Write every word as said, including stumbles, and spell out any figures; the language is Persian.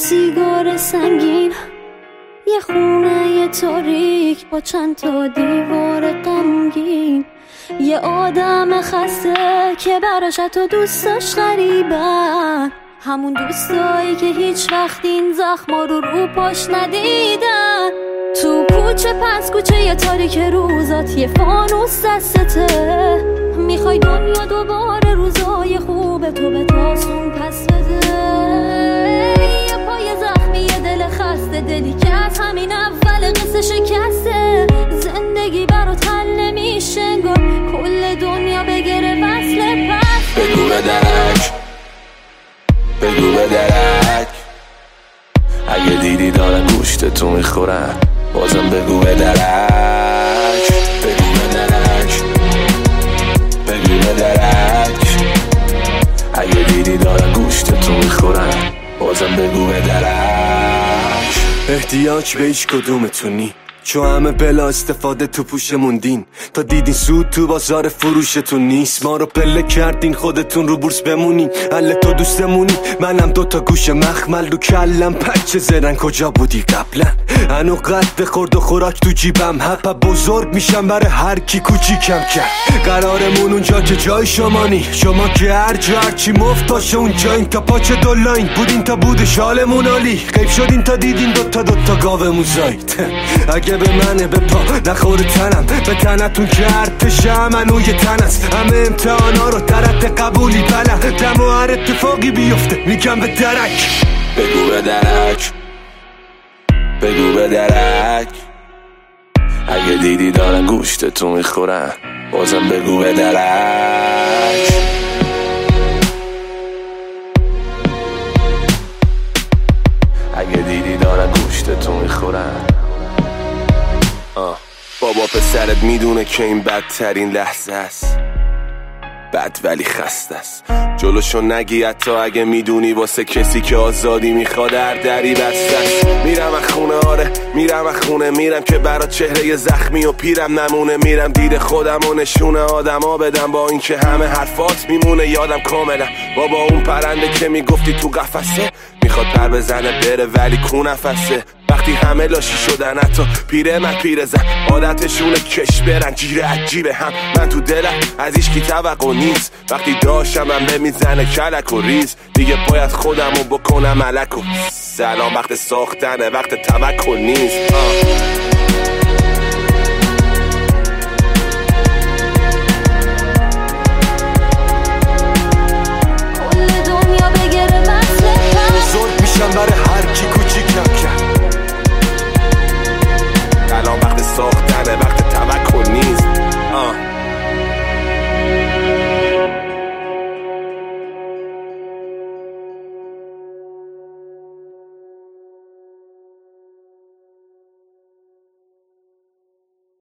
سیگار سنگین، یه خونه تاریک با چند تا دیوار غمگین، یه آدم خسته که براش تو دوستاش غریبن، همون دوستایی که هیچ وقت این زخما رو رو پاش ندیدن. تو کوچه پس کوچه یه تاریک روزات یه فانوس دستته، میخوای دنیا دوباره روزای خوب تو به تاسون پس بده. یه پای زخمی یه دل خسته، دلی که از همین اول قصه شکسته. زندگی برات حل نمیشه انگار کل دنیا بگیره وصل پس. بگو به درک، بگو به درک، اگه دیدی دارن گوشت تو میخورن بازم بگو به درک. بگو به درک، بگو به درک، اگه دیدی دارن گوشت تو میخورن بازم بگو به درک. احتیاج به هیچ کدومتونی، چون همه بلا استفاده تو پوش موندین، تا دیدین سود تو بازار فروشتون نیست. ما رو پله کردین خودتون رو بورس بمونین، حل تو دوستمونی منم دوتا گوش مخمل رو کلم. پچه زرن کجا بودی قبلا؟ هنو قد خورد و خوراک تو جیبم، هپا بزرگ میشم برای هر کی کوچیکم کرد. قرارمون اونجا که جای شمانی، شما که هر جا هرچی مفت باشه اونجا این تا پاچه دولاین. بودین تا بود شالمون عالی، غیب شدین تا دیدین دوتا دوتا گاومون زایید. اگه به منه به پا نخور تنم، به تنتون که ارتشم منو یه تن است. همه امتحانا رو در حد قبولی بلم، دم و هر اتفاقی بیفته میگم به درک. بگو به درک، بگو به درک، اگه دیدی دارن گوشت تو میخورن بازم بگو به درک. اگه دیدی دارن گوشت تو میخورن. آه. بابا پسرت میدونه که این بدترین لحظه است، بد ولی خسته است. جلوشو نگی حتی اگه میدونی واسه کسی که آزادی میخواد هر دری بسته است. میرم از خونه، آره میرم از خونه، میرم که برا چهره زخمی و پیرم نمونه. میرم دید خودم و نشونه آدم ها بدم، با این که همه حرفات میمونه یادم کاملا. بابا اون پرنده که میگفتی تو قفسه میخواد پر بزنه بره ولی کو نفسه. وقتی همه لاشی شدن حتی پیره من پیره زن، عادتشونه کش برن جیره عجیبه هم. من تو دلم از ایش کی توقع نیست، وقتی داشتم من به میزنه کلک و ریز. دیگه باید خودم رو بکنم ملک و سلام. وقت ساختنه وقت توکل نیست. آه.